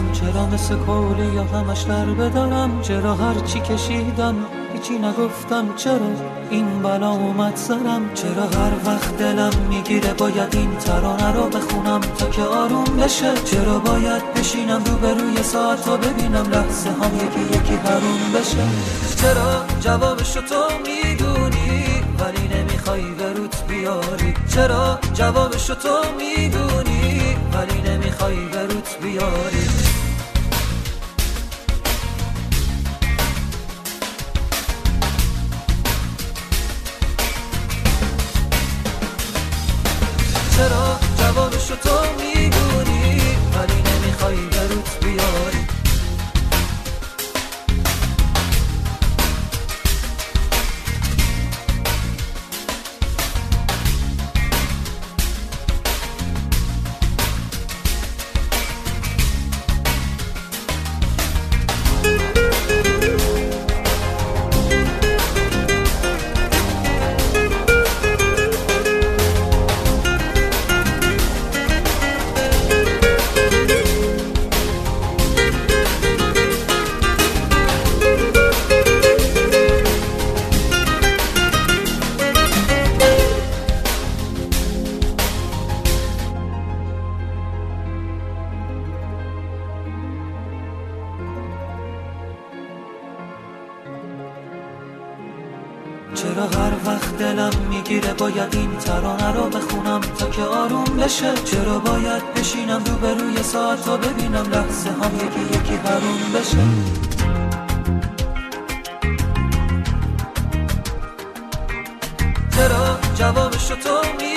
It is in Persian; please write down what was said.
بدم؟ چرا مثل کولی یا همش در بدارم؟ چرا هرچی کشیدم هیچی نگفتم؟ چرا این بلا اومد سرم؟ چرا هر وقت دلم میگیره باید این ترانه رو بخونم تا که آروم بشه؟ چرا باید بشینم روبروی ساعت تا ببینم لحظه هم یکی یکی حروم بشه؟ چرا جوابشو تو میدونی ولی نمیخوای بروت بیاری؟ چرا جوابشو تو میدونی ولی نمیخوای بروت بیاری؟ چرا جوابشو تو میدونی ولی نمیخوای بروت بیاری؟ چرا هر وقت دلم میگیره باید این ترانه رو بخونم تا که آروم بشه؟ چرا باید بشینم روبروی ساعت تا ببینم لحظه هم یکی یکی حروم بشه؟ چرا جوابشو تو